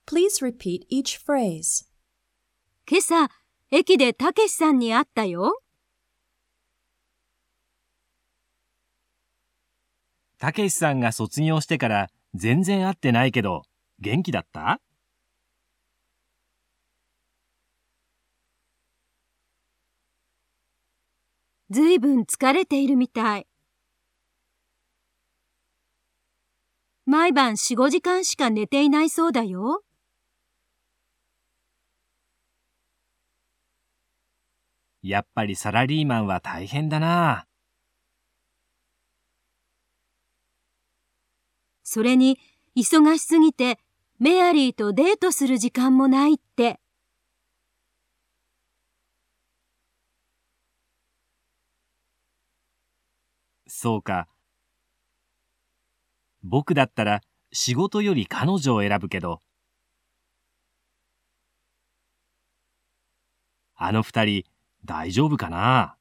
Please repeat each phrase. 今朝、駅でたけしさんに会ったよ。 たけしさんが卒業してから全然会ってないけど、元気だった？ ずいぶん疲れているみたい。毎晩4、5時間しか寝ていないそうだよ。 やっぱりサラリーマンは大変だな。 それに、忙しすぎて、メアリーとデートする時間もないって。 そうか。僕だったら仕事より彼女を選ぶけど、あの二人大丈夫かな？